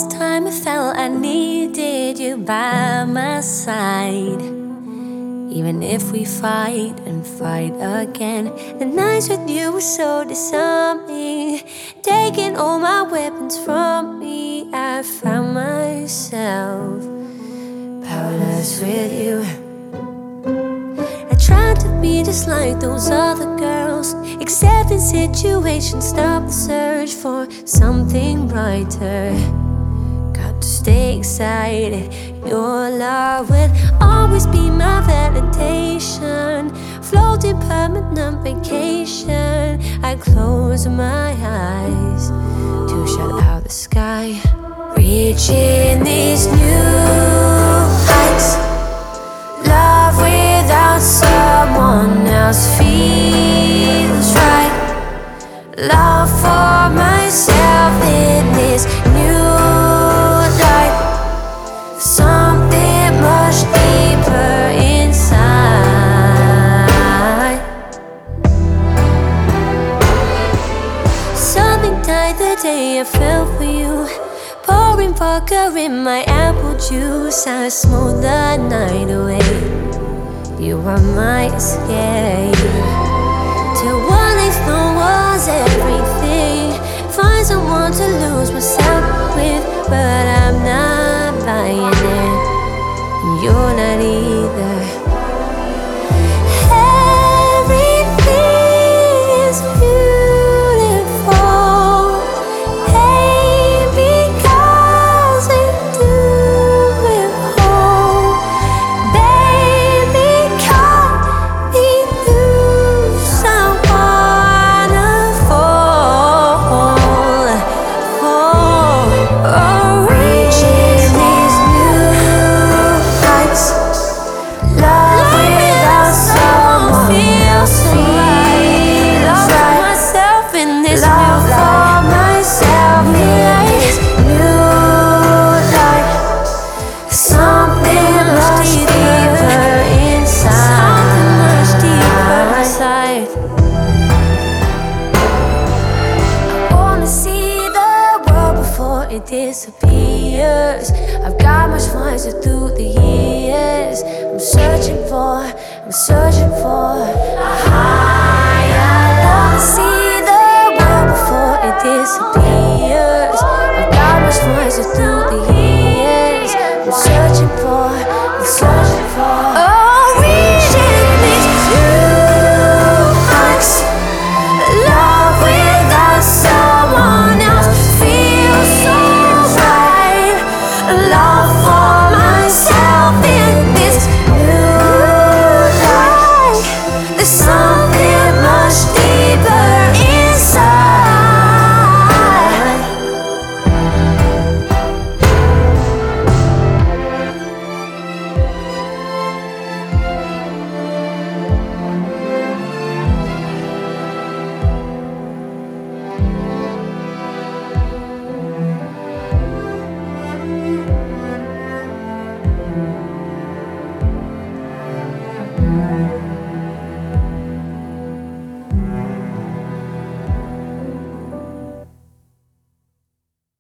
this time I felt I needed you by my side. Even if we fight and fight again, the nights with you were so disarming. Taking all my weapons from me, I found myself powerless with you. I tried to be just like those other girls, accepting situations, stop the search for something brighter. Got to stay excited. Your love will always be my validation. Floating permanent vacation. I close my eyes to shut out the sky. Reaching these new heights. Love without someone else feels right. Love for myself in this new life. Something much deeper inside. Something died the day I fell for you. Pouring vodka in my apple juice, I smooth the night away. You are my escape. Till one life was everything. Find someone to lose myself with, but I'm not buying it, and you're not either. Everything is beautiful, pain because we do it whole. Baby, cut me loose, I wanna fall. Reaching these new heights. Love without someone feels right. Love for myself in this love for myself in this new life. Something much deeper inside. Something much deeper inside. I wanna see the world before it disappears. I've got much wiser through the years. I'm searching for a higher love. See the world before it disappears. I've got much wiser through the years. I'm searching for. Oh, reaching these new heights. Love without someone else feels so right. Love